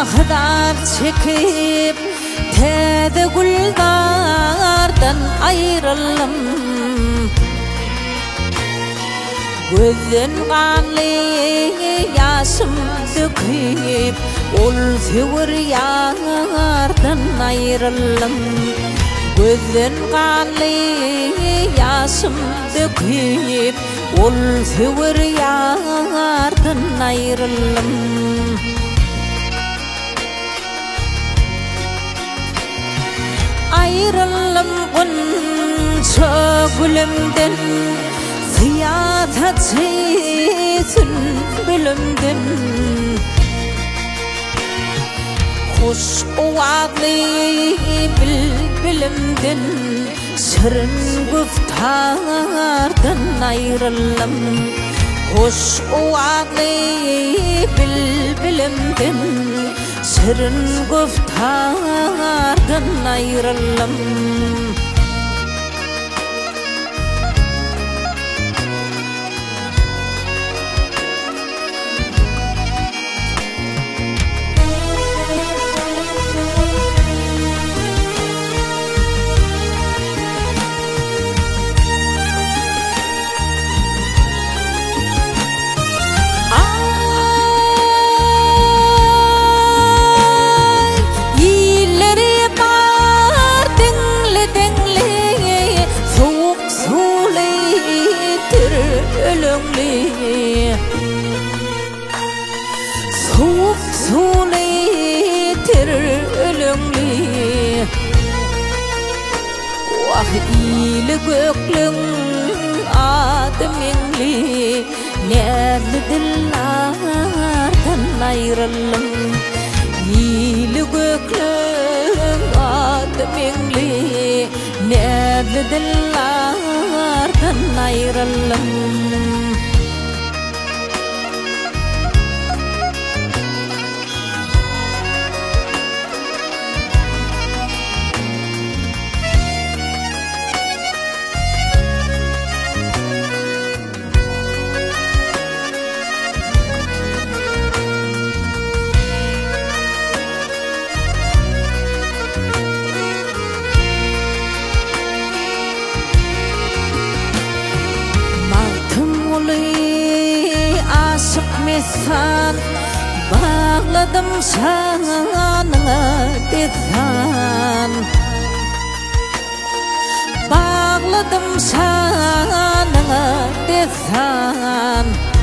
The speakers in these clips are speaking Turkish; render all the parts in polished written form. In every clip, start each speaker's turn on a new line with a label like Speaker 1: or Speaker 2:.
Speaker 1: kadar çekip tede gullardan ayrılım gözden kanlı yaşım döküp ol sevir yardan ayrılım gözden kanlı yaşım döküp ol sevir yardan ayrılım ayrılım bunca gülümden ziyaret etsin bilimden hoş ovadı bilimden sırın güftardan ayrılım hoş ovadı bilimden sırın güftardan ayrılım soğuk sunetir ölümlü vah iyili göklün adminli nerli dillardan ayrılım iyili göklün adminli nerli dillardan ayrılım Mesan bağladım sana desan bağladım sana desan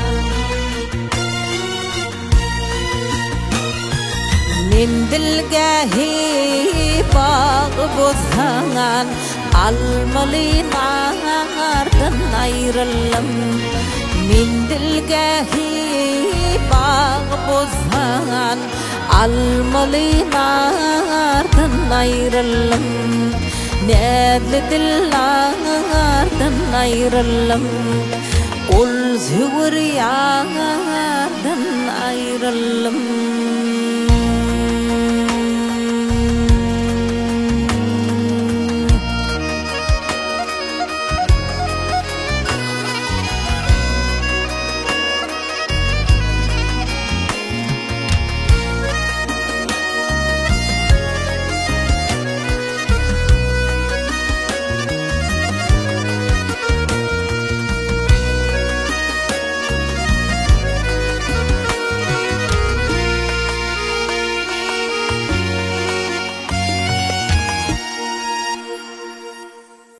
Speaker 1: mendilgahi bağ bozan almalı nardan ayrılım mendilgahi bağ bozan almalı nardan ayrılım nerli dillardan ayrılım ol sevir yardan ayrılım